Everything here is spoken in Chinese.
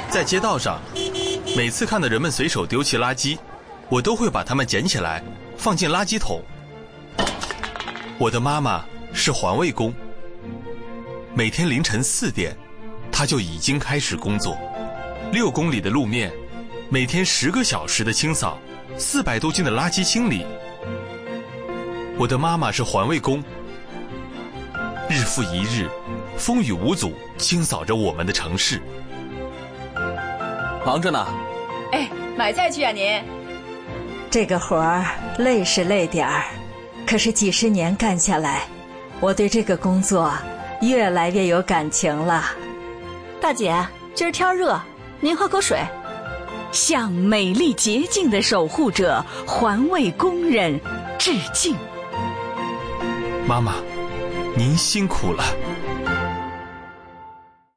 在街道上，每次看到人们随手丢弃垃圾，我都会把它们捡起来放进垃圾桶。我的妈妈是环卫工，每天凌晨4点，她就已经开始工作。6公里的路面，每天10个小时的清扫，400多斤的垃圾清理。我的妈妈是环卫工，日复一日，风雨无阻清扫着我们的城市。 忙着呢。 哎，买菜去啊您？ 这个活儿累是累点儿，可是几十年干下来，我对这个工作越来越有感情了。 大姐，今儿天热，您喝口水。 向美丽洁净的守护者环卫工人致敬。 妈妈，您辛苦了。